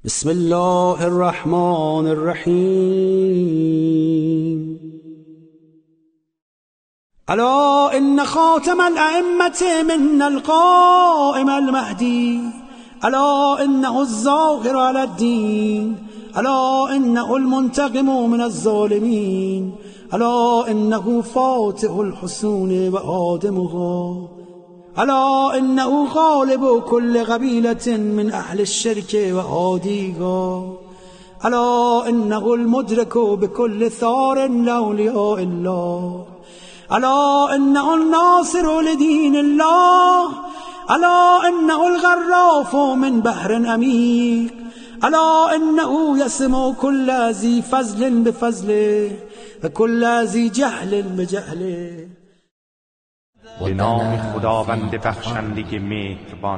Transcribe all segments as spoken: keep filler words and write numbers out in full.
بسم الله الرحمن الرحیم. الا ان خاتم الائمة من القائم المهدی، الا انه الظاهر على الدین، الا انه المنتقم من الظالمین، الا انه فاتح الحصون و آدمها، الا انه غالب كل قبيلة من اهل الشرك و عادیها، الا انه المدرك بكل ثار لاولیاء الله، الا انه الناصر لدين الله، الا انه الغراف من بحر عمیق، الا انه يسمع كل ذي فضل بفضله و كل ذي جهل بجهله. به نام خداوند بخشنده مهربان.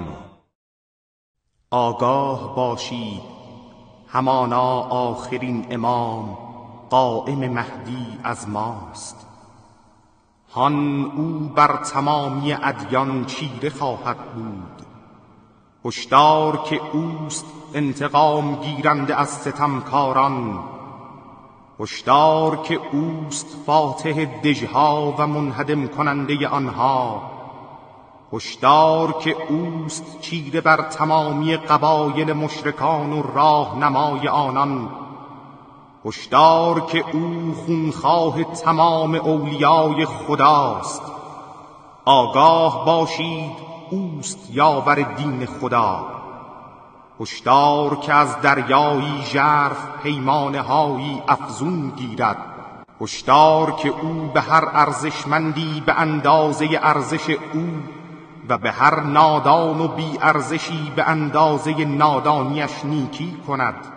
آگاه باشید همانا آخرین امام قائم مهدی از ماست. هان او بر تمامی ادیان چیره خواهد بود. هشدار که اوست انتقام گیرنده از ستمکاران. هشدار که اوست فاتح دژها و منهدم کننده آنها. هشدار که اوست چیره بر تمامی قبایل مشرکان و راهنمای آنان. هشدار که او خونخواه تمام اولیای خداست. آگاه باشید اوست یاور دین خدا. هشدار که از دریایی ژرف پیمانه هایی افزون گیرد. هشدار که او به هر ارزشمندی به اندازه ارزش او و به هر نادان و بی ارزشی به اندازه نادانیش نیکی کند.